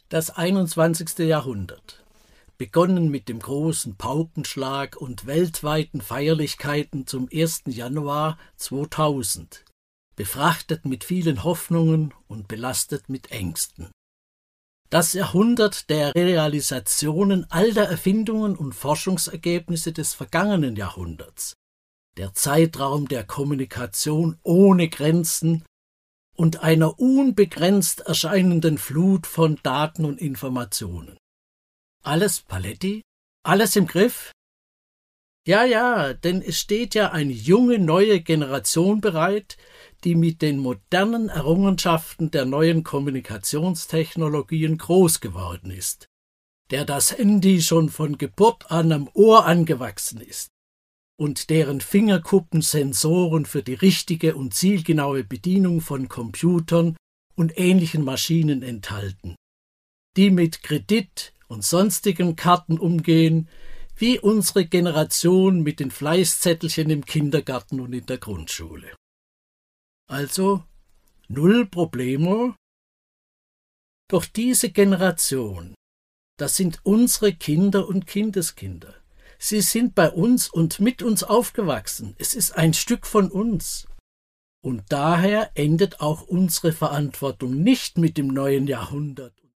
Das 21. Jahrhundert, begonnen mit dem großen Paukenschlag und weltweiten Feierlichkeiten zum 1. Januar 2000, befrachtet mit vielen Hoffnungen und belastet mit Ängsten. Das Jahrhundert der Realisationen all der Erfindungen und Forschungsergebnisse des vergangenen Jahrhunderts, der Zeitraum der Kommunikation ohne Grenzen und einer unbegrenzt erscheinenden Flut von Daten und Informationen. Alles paletti? Alles im Griff? Ja, denn es steht ja eine junge, neue Generation bereit, die mit den modernen Errungenschaften der neuen Kommunikationstechnologien groß geworden ist, der das Handy schon von Geburt an am Ohr angewachsen ist und deren Fingerkuppen Sensoren für die richtige und zielgenaue Bedienung von Computern und ähnlichen Maschinen enthalten, die mit Kredit und sonstigen Karten umgehen, wie unsere Generation mit den Fleißzettelchen im Kindergarten und in der Grundschule. Also null Problemo. Doch diese Generation, das sind unsere Kinder und Kindeskinder. Sie sind bei uns und mit uns aufgewachsen. Es ist ein Stück von uns. Und daher endet auch unsere Verantwortung nicht mit dem neuen Jahrhundert.